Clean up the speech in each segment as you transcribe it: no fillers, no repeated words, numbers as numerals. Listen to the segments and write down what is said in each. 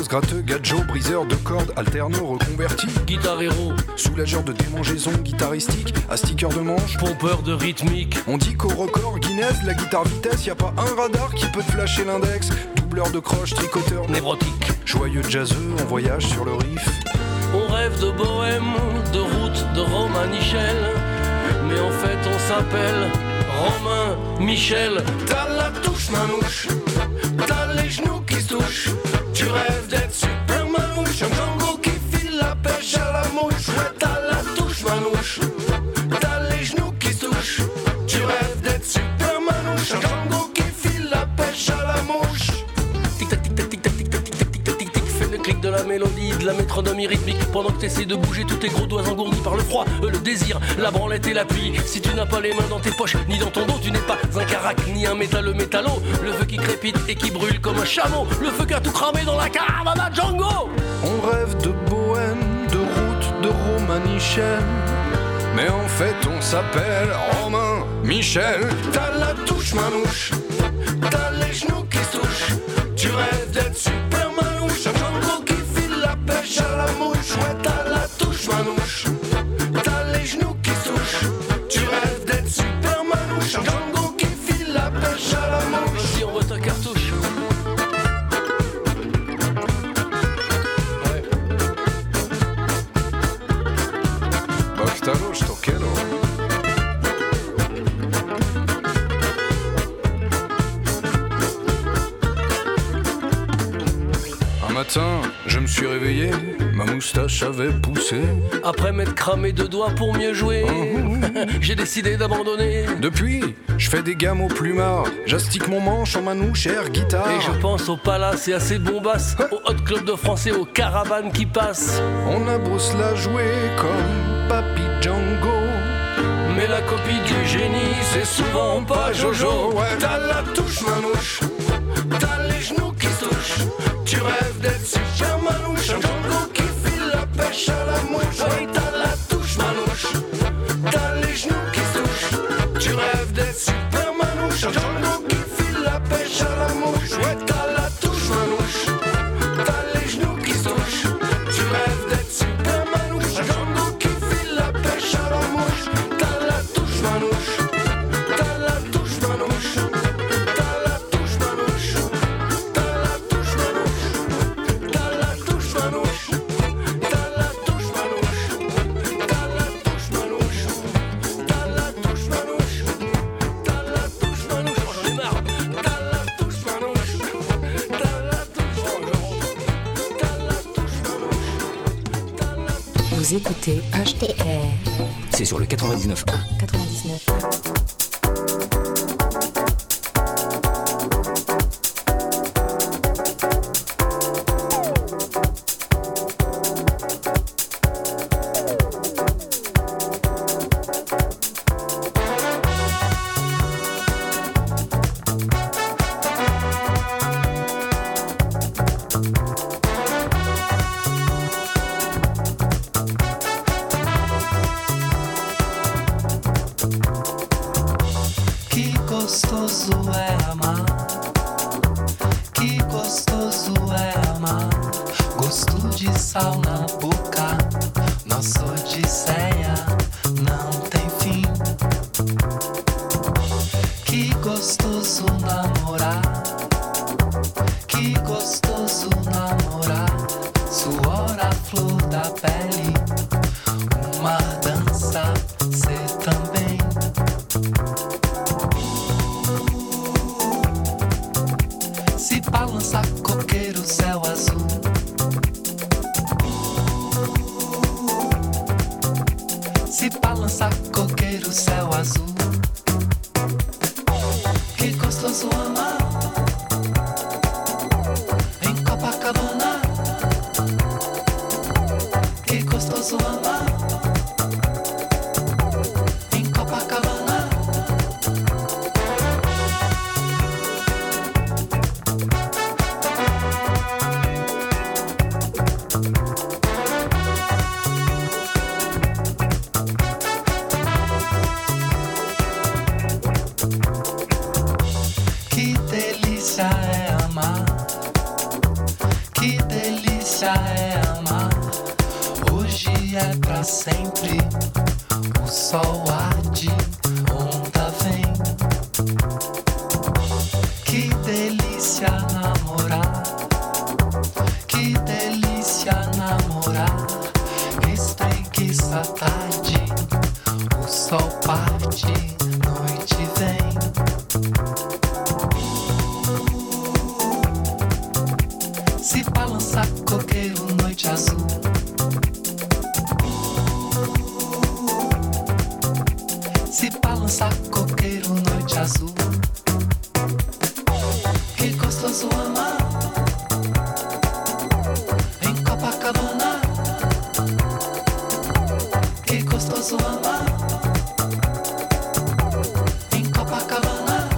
Gratos, gratteux, gadjo, briseur de cordes, alterno, reconverti, guitare héros, soulageur de démangeaisons guitaristique, à sticker de manche, pompeur de rythmique. On dit qu'au record Guinness, la guitare vitesse, y a pas un radar qui peut te flasher l'index. Doubleur de croche, tricoteur névrotique, joyeux jazzeux, on voyage sur le riff. On rêve de bohème, de route, de Romanichel, mais en fait on s'appelle Romain Michel. T'as la touche manouche, t'as les genoux qui se touchent, tu rêves d'être super manouche, un Django qui file la pêche à la mouche. Ouais, t'as la touche manouche, t'as les genoux qui se touchent, tu rêves d'être super manouche, un Django qui file la pêche à la mouche. Tic-tac, tic-tac, tic-tac, tic-tac, tic-tac, tic-tac, tic-tac, fais le clic de la mélodie, de la métronomie rythmique, pendant que t'essaies de bouger tous tes gros doigts engourdis par le froid, le désir, la branlette et la pluie. Si tu n'as pas les mains dans tes poches, ni dans ton dos, tu n'es pas un carac, ni un métalleux métallo. Le feu qui crépite et qui brûle comme un chameau, le feu qui a tout cramé dans la caravane à Django. On rêve de bohème, de route, de Romanichel, mais en fait on s'appelle Romain Michel. T'as la touche manouche, t'as les genoux qui se touchent, tu rêves d'être super manouche, un Django qui file la pêche à la mouche. Ouais, t'as la touche manouche, t'as les genoux qui se touchent, tu rêves d'être super manouche, un Django qui file la pêche à la mouche. Si on voit ta cartouche. Bastardo, je te quiero. Un matin, je me suis réveillé, ma moustache avait poussé. Après m'être cramé deux doigts pour mieux jouer, j'ai décidé d'abandonner. Depuis, je fais des gammes au plumard, j'astique mon manche en manouche air guitare. Et je pense au palace et à ses bombasses, au hot club de français, aux caravanes qui passent. On a beau se la jouer comme Papy Django, mais la copie du génie, c'est souvent pas Jojo. Ouais. T'as la touche manouche, t'as les genoux qui se touchent, tu rêves d'être super manouche, un Django qui file la pêche à la mouche. Ouais, t'as la touche manouche, t'as les genoux qui se touchent, tu rêves d'être super manouche, un Django qui file la pêche à la mouche. Ouais, t'as la touche manouche, t'as les genoux qui se touchent, tu rêves d'être super manouche, un Django qui file la pêche à la mouche. T'as la touche manouche, t'as la touche manouche, t'as la touche manouche, t'as la touche manouche, t'as la touche manouche, t'as la touche manouche, t'as la touche manouche, t'as la touche manouche, t'as la touche manouche. Oh, j'en ai marre. T'as la touche manouche, t'as la touche manouche, t'as la touche manouche, t'as la touche. Vous écoutez HTR. C'est sur le 99.1. 99. gostoso é amar, que gostoso é amar. Gosto de sal na boca, nossa odisseia não tem fim. Que gostoso namorar, que gostoso namorar. Suor a flor da pele, uma dança, ser também. Se balança coqueiro, céu azul. Se balança coqueiro, céu azul. Que gostoso amar em Copacabana. Que gostoso amar em Copacabana. Que delícia é amar, que delícia. o sol arde, onda vem. Que delícia namorar, que delícia namorar. Espreguiça a tarde, o sol parte, noite vem. Se balançar coqueiro, noite azul. Se balançar coqueiro, noite azul. Que gostoso amar em Copacabana. Que gostoso amar em Copacabana.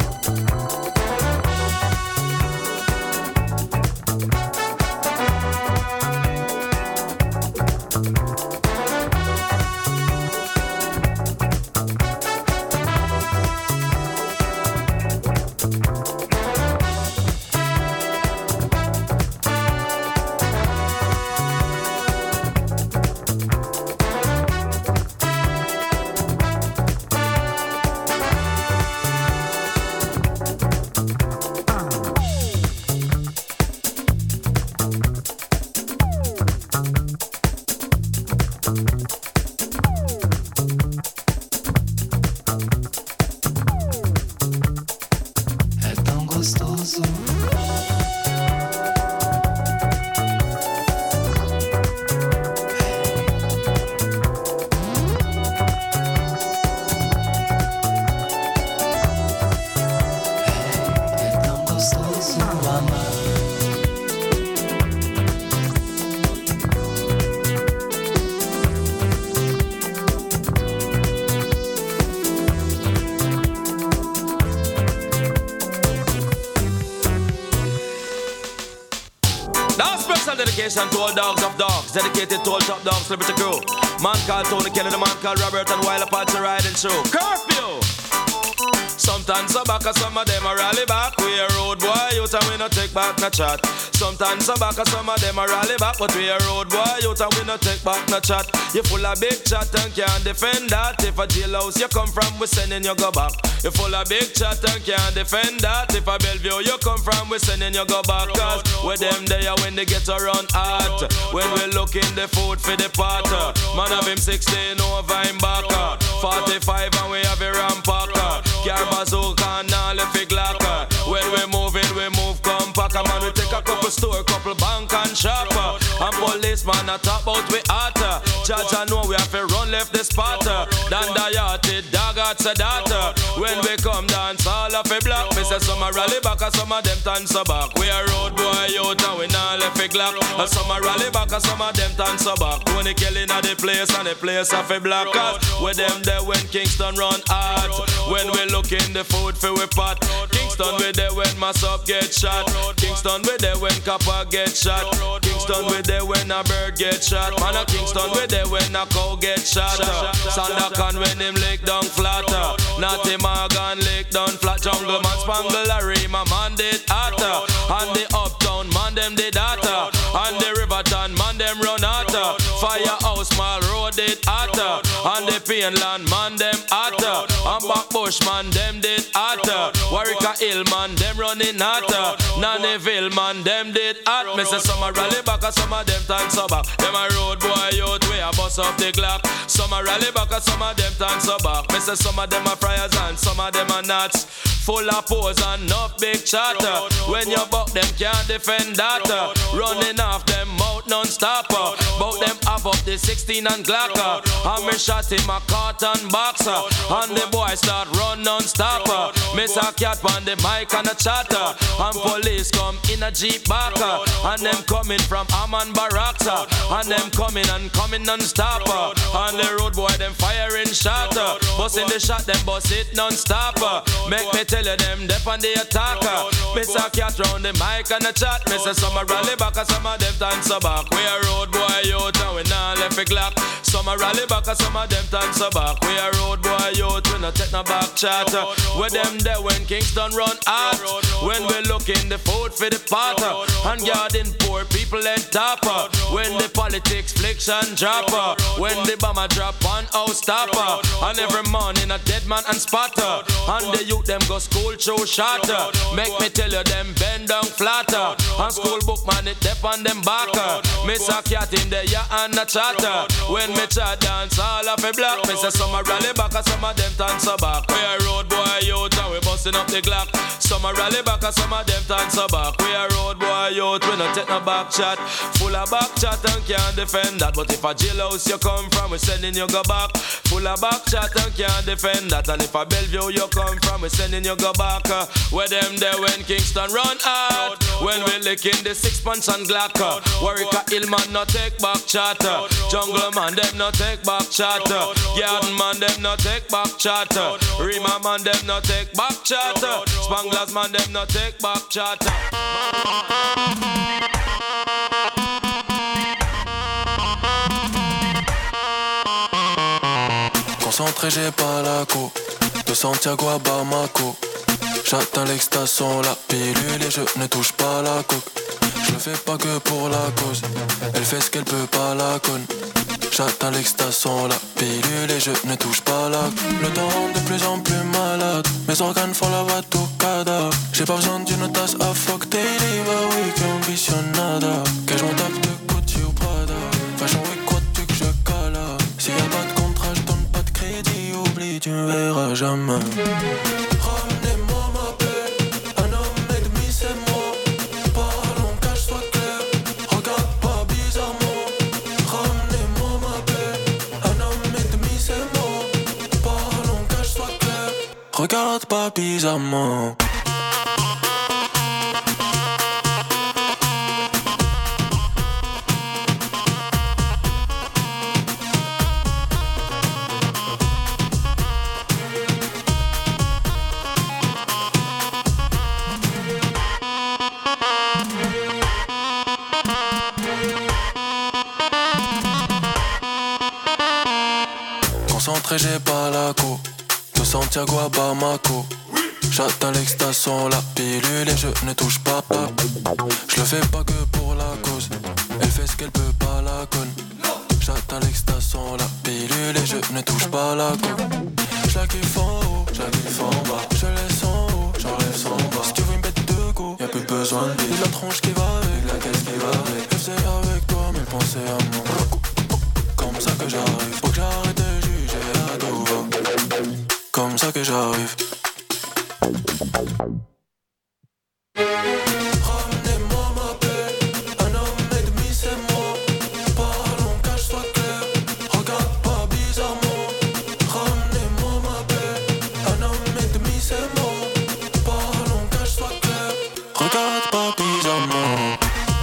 É tão gostoso. É tão gostoso amar. Now special dedication to all dogs of dogs, dedicated to all top dogs, celebrity crew. Man called Tony Kelly, the man called Robert, and Wilder Party riding through. Curfew! Sometimes some back, some of them a rally back. We a road boy, youth and we no take back no chat. Sometimes some back, some of them a rally back, but we a road boy, youth and we no take back no chat. You full of big chat and can't defend that. If a jailhouse you come from, we sending you go back. You full of big chat and can't defend that. If a Bellevue you come from, we sending you go back. Cause with them there when they get around hot. When we looking the food for the pot. Man have him 16 over him back. 45 and we have a rampacker. Car bazooka and all the fig locker. When we move compact. Man we take a couple store, couple bank and shop. And policeman a top out we hotter. Judge I know we have to run left the spot. Dan the yachted dog at Sadata. When we come dance all of a block. Me say some a rally back and some of them dance back. We a road boy out and we not left a glock. And some a rally back and some of them dance back. Tony Kelly in the place and the place of a black. With them there when Kingston run hot. When we look in the food for we pot. Kingston we there when mass up get shot. Kingston we there when copper get shot. Kingston we there when a bird get shot. Man a Kingston we there when a cow get shot. Sandakan when him lick down flatter. Natty Morgan lick down flat. Jungle man spangle a rim a man did hotter. And the uptown man them did hotter. And the Riverton man them run hotter. Firehouse Mall Road did hotter. And the Painland man them hotter. And Backbush man them did hotter. Warwick Hill man them running hotter. Nannyville man them did hot. Me say some a rally back and some of them dance back. Them a road boy out way a bust up the clock. Some a rally back and some of them dance back. Me say some of them a friars and some of them a nuts. Full of pose and enough big chatter. When you buck them can't defend that. Running off them mouth non-stop. Bout them half up the 16 and Glocker. And me shot him a carton boxer. And the boy start run non-stop. Miss a cat on the mic and a chatter. And police come in a jeep backer. And them coming from Amman Barracks. And them coming non-stop. And the road boy them firing shot. Busting the shot them bust it non-stop. Make me tell you them dep on the attacker. Miss a cat round the mic and a chat. Miss a some a rally back and some of them dance back. We a road boy youth and we not left a glock. Some a rally back and some of them dance back. We a road boy youth, we no take no back chat. With them there when Kingston run hot. When we look in the food for the pot. And guarding poor people at top. When the politics fliction drop. When the bomber a drop on house stopper. And every morning a dead man and spotter. And the youth them go school show shorter. Make me tell you them bend down flatter. And school book man it dep on them backer. Miss a cat in the ya and a chatter. When me chat dance all of a block. Me say some a rally back and some of them dance back. We a road boy youth and we busting up the Glock. Some a rally back and some of them dance back. We a road boy youth, we no take no back chat. Full of back chat and can't defend that. But if a jailhouse you come from, we sending you go back. Full of back chat and can't defend that. And if a Bellevue you come from, we sending you go back. Where them there when Kingston run out. When we licking the 6 punch and Glock. Warwick Hillman no take back chat. Jungle man them no take back chat. Garden man them no take back chat. Rima man them no take back chat. Spanglers man them no take back chat. Concentré, j'ai pas la co. De Santiago à Bamako. J'atteins l'extastion, la pilule et je ne touche pas la coke. Je le fais pas que pour la cause. Elle fait ce qu'elle peut pas la conne. J'atteins l'extastion, la pilule et je ne touche pas la. Le temps rend de plus en plus malade. Mes organes font la batucada. J'ai pas besoin d'une tasse à fuck daily. Bah oui, que ambitionnada. Que je m'en tape de Gucci ou Prada. Fashion week, crois-tu que je cala? S'il y a pas de contrat, je donne pas de crédit. Oublie, tu me verras jamais. Regarde pas bizarrement. Concentré, j'ai pas la co. De Santiago à Bamako. J'atteins l'extastion, la pilule et je ne touche pas. Je le fais pas que pour la cause. Elle fait ce qu'elle peut pas la conne. J'atteins l'extastion, la pilule et je ne touche pas la coque. Je la kiffe en haut, je la kiffe en bas. Je laisse en haut, j'enlève son bas. Si tu veux une bête de go, y'a plus besoin de vie. La tronche qui va avec, la caisse qui va avec. Je faisais avec toi, mais pensez à moi. Comme ça que j'arrive, faut que j'arrête de juger à tout va. Comme ça que j'arrive. Ramenez-moi ma paix, un homme et demi c'est moi. Parlons qu'à soit clair, regarde pas bizarrement. Ramenez-moi ma paix, un homme et demi c'est moi. Parlons qu'à soit clair, regarde pas bizarrement.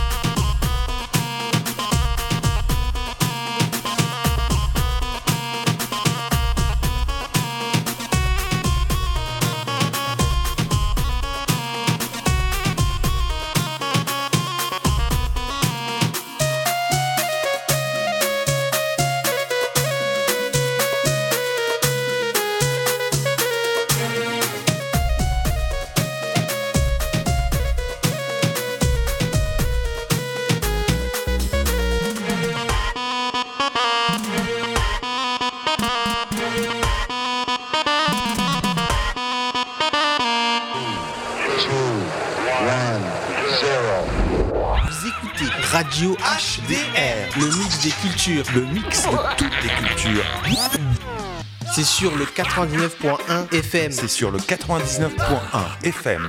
Radio HDR, le mix des cultures, le mix de toutes les cultures. C'est sur le 99.1 FM. C'est sur le 99.1 FM.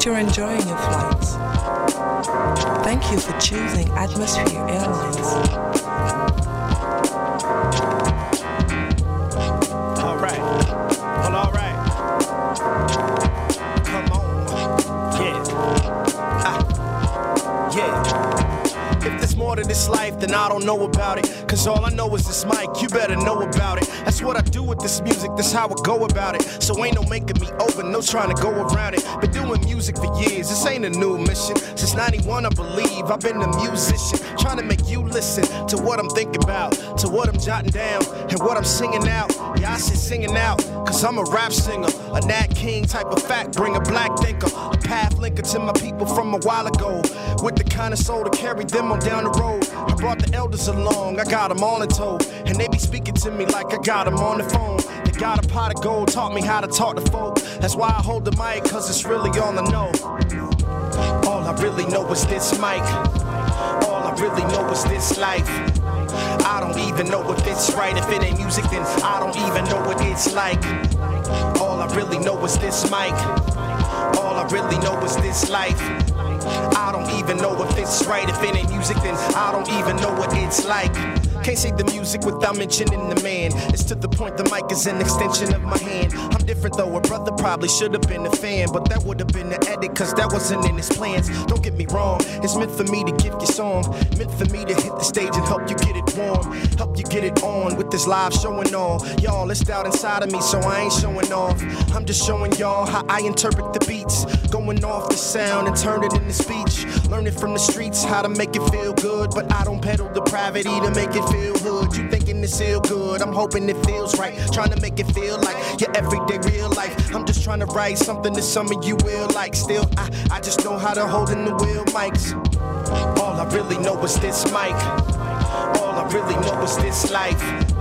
you're enjoying your flights. Thank you for choosing Atmosphere Airlines. All right. Well, all right. Come on. Yeah. Yeah. If there's more to this life, then I don't know about it. Cause all I know is this mic, you better know about it. That's what I do with this music, that's how I go about it. So ain't no making me over, no trying to go around it. Been doing music for years, this ain't a new mission. Since 91 I believe, I've been a musician. Trying to make you listen to what I'm thinking about, to what I'm jotting down, and what I'm singing out. Yeah, I said singing out, cause I'm a rap singer. A Nat King type of fact, bring a black thinker. A path linker to my people from a while ago. With the kind of soul to carry them on down the road. I brought the elders along, I got them all in tow. And they be speaking to me like I got them on the phone. They got a pot of gold, taught me how to talk to folk. That's why I hold the mic, cause it's really all I know. All I really know is this mic. All I really know is this life. I don't even know if it's right. If it ain't music, then I don't even know what it's like. All I really know is this mic. All I really know is this life. I don't even know if it's right. If it ain't music, then I don't even know what it's like. Can't say the music without mentioning the man. It's to the point the mic is an extension of my hand. I'm different though, a brother probably should have been a fan, but that would have been the edit, cause that wasn't in his plans. Don't get me wrong, it's meant for me to give you song. Meant for me to hit the stage and help you get it warm. Help you get it on with this live show and all. Y'all, it's out inside of me, so I ain't showing off. I'm just showing y'all how I interpret the beats. Going off the sound and turn it into speech. Learning from the streets how to make it feel good, but I don't peddle depravity to make it feel hood. You thinking it's feel good, I'm hoping it feels right. Trying to make it feel like your everyday real life. I'm just trying to write something that some of you will like. Still, I just know how to hold in the wheel mics. All I really know is this mic. All I really know is this life.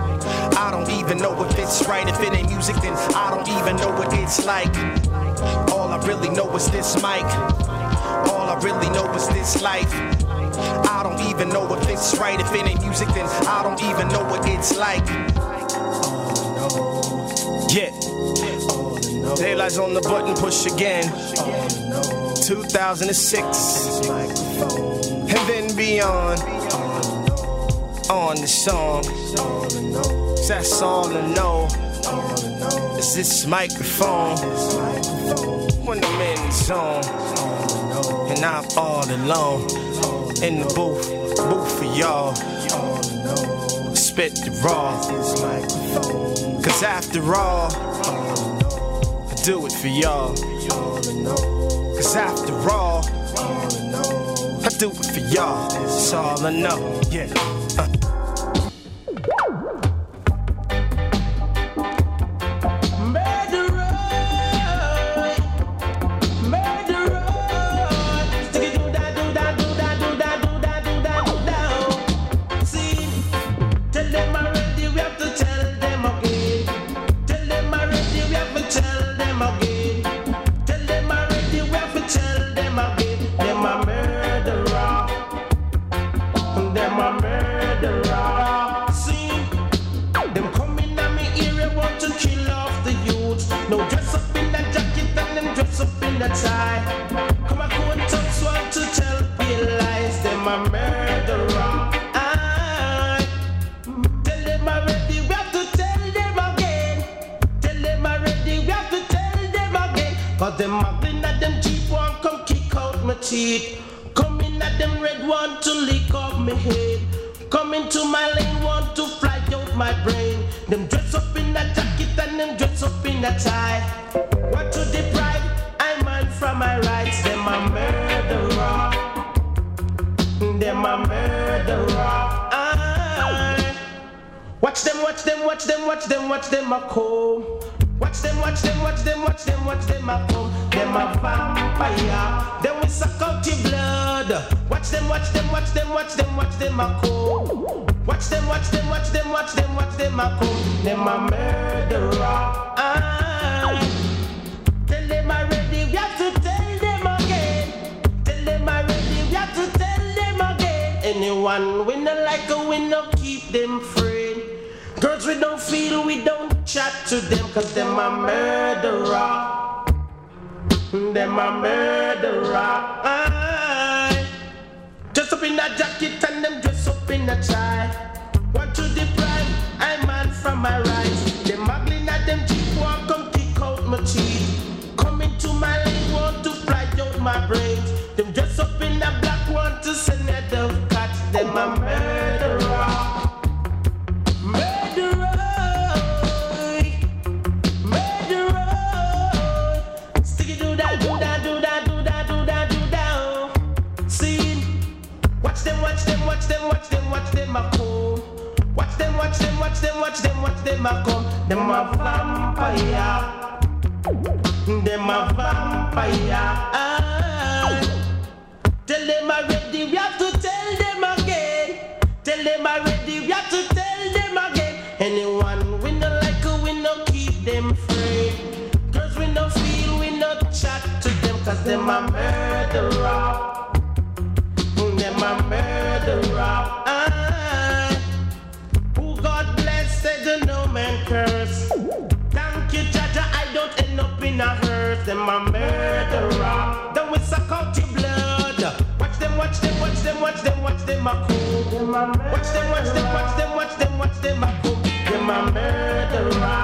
I don't even know if it's right. If it ain't music, then I don't even know what it's like. All I really know is this mic. All I really know is this life. I don't even know if it's right. If it ain't music, then I don't even know what it's like. Yeah. Daylight's on the button, push again. 2006. And then beyond. On the song. That's all I know. It's this microphone. When I'm in the zone. And I'm all alone. In the booth for y'all. Spit the raw. Cause after all, I do it for y'all. Cause after all, I do it for y'all. That's all I know, yeah. Watch them a come. Watch them a come. Them a vampire. Then we suck out your blood. Watch them a come. Watch them a come. Them a murderer. Tell them already, we have to tell them again. Tell them already, we have to tell them again. Anyone we no like a we no keep them free. Girls we don't feel, we don't chat to them, cause them a murderer. them a murderer. Dress up in a jacket and them dress up in a tie. Want to deprive I man from my rights. Them muggling at them cheap walk come kick out my teeth. Come into my lane want to fly out my brains. Them dress up in a black want to send a dove catch. Them a murderer. Murderer. Watch them a come. Watch them a come. Them a vampire. Them a vampire. Tell them already, we have to tell them again. Tell them already, we have to tell them again. Anyone we no like, we no keep them free. Girls we no feel, we no chat to them, cause them a murderer. Them a murderer. Who God bless said no man curse. Thank you, Jaja, I don't end up in a hearse. Them a murderer. Then we suck out your blood. Watch them a come. Watch them a come. Them a murderer.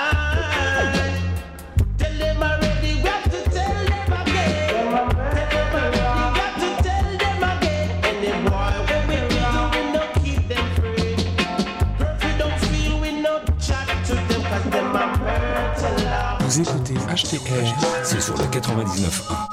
Tell them already, we have to tell them again. Them a murderer. Vous écoutez HTR, c'est sur le 99.1.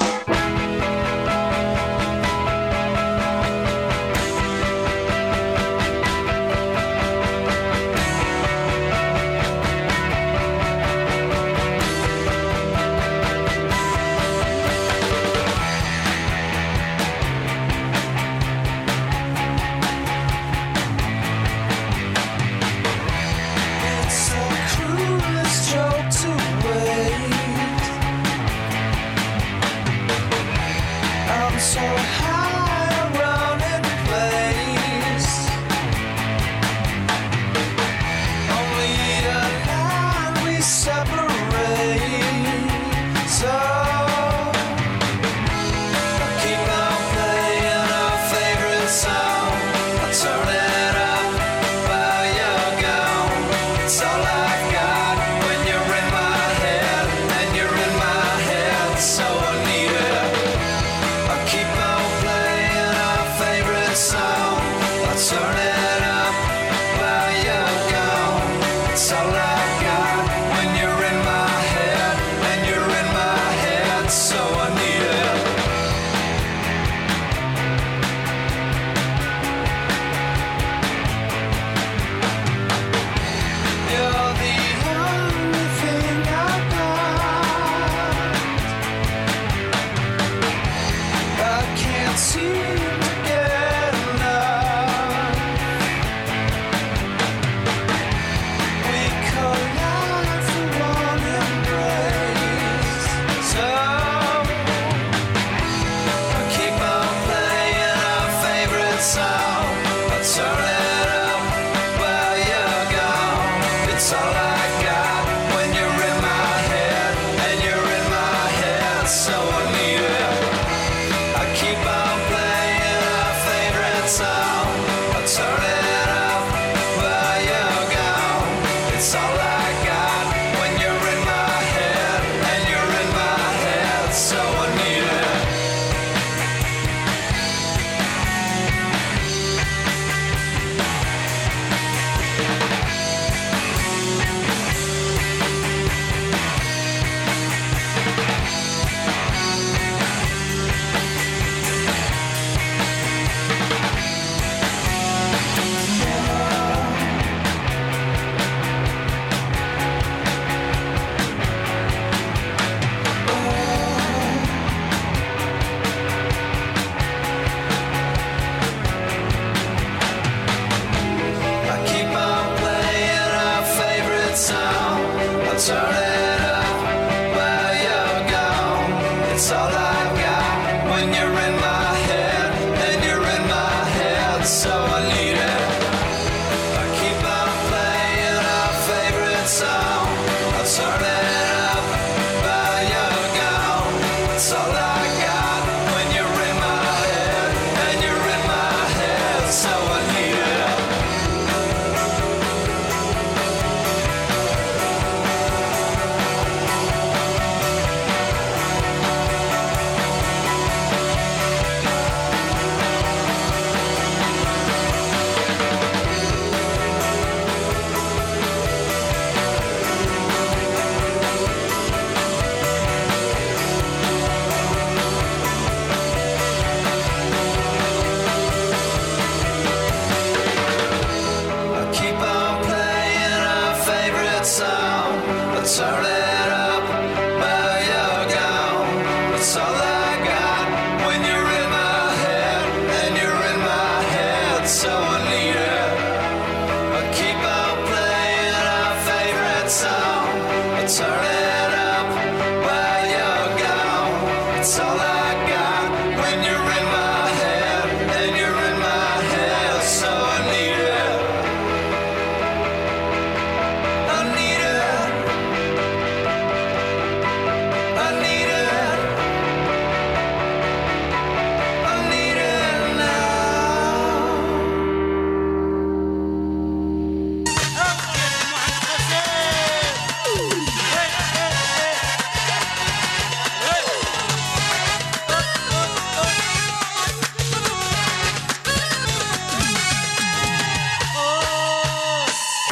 Saturday